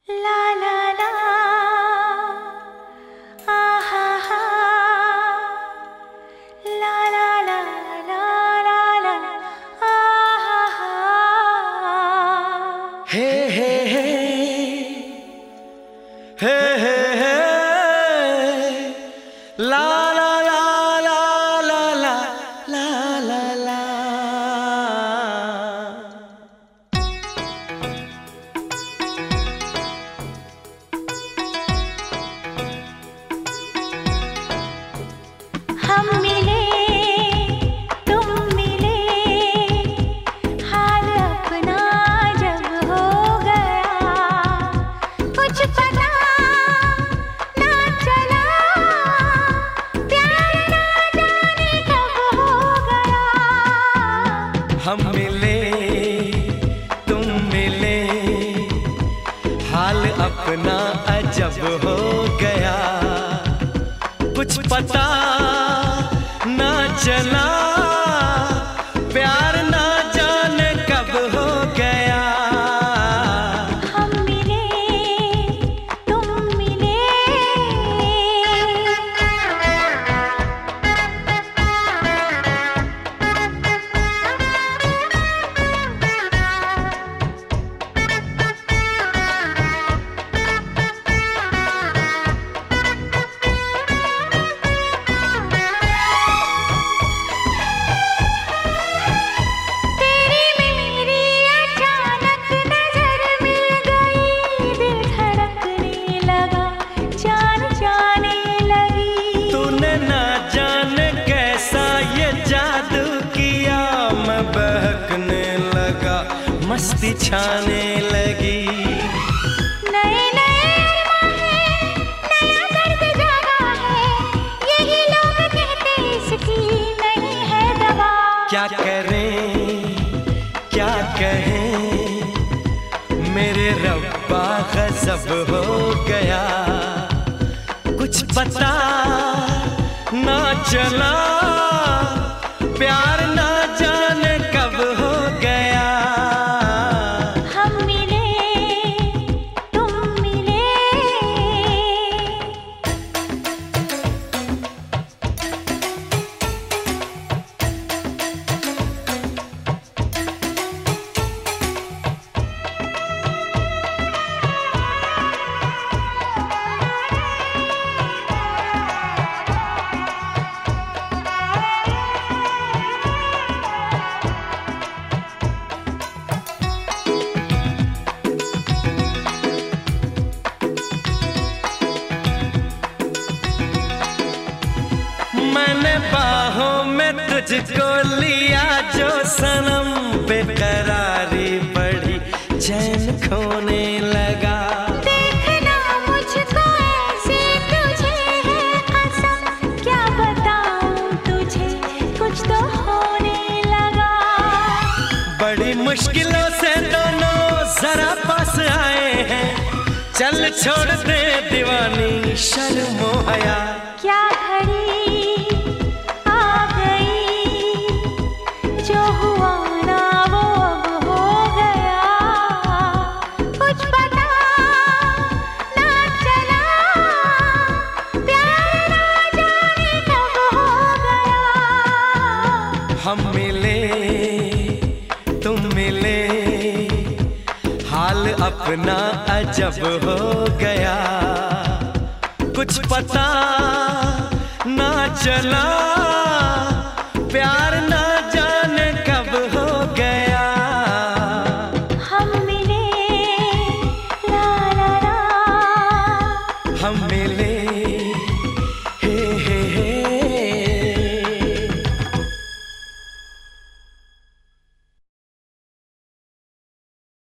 ला ला ला आहा हा ला ला ला ला ला ला आहा हा हे हे हे हे हे हे ला ला ला ला ला ला ला ला ला। हम मिले तुम मिले हाल अपना जब हो गया कुछ पता ना चला प्यार ना जाने कब हो गया। हम मिले तुम मिले हाल अपना अजब हो गया कुछ पता ना चला प्यार ना जाने कब हो गया। हम मिले तुम मिले मस्ती छाने लगी नए नए अरमां हैं नया दर्द जागा है यही लोग कहते इसकी नहीं है दवा। क्या करें क्या कहें मेरे रब्बा गज़ब हो गया कुछ पता ना चला प्यार ना जाने कब हो गया। मैंने बाहों में तुझको लिया जो सनम बेकरारी बढ़ी चैन खोने लगा। देखना मुझको ऐसे तुझे है कसम क्या बताऊं तुझे कुछ तो होने लगा। बड़ी मुश्किलों से दोनों जरा पास आए हैं चल छोड़ दे दीवानी शर्मो हया। क्या घड़ी आ गई जो हुआ ना वो अब हो गया कुछ पता ना चला प्यार ना जाने कब हो गया। हम मिले तुम मिले हाल अपना अजब हो गया कुछ पता ना चला प्यार ना जाने कब हो गया। हम मिले ला ला ला हम मिले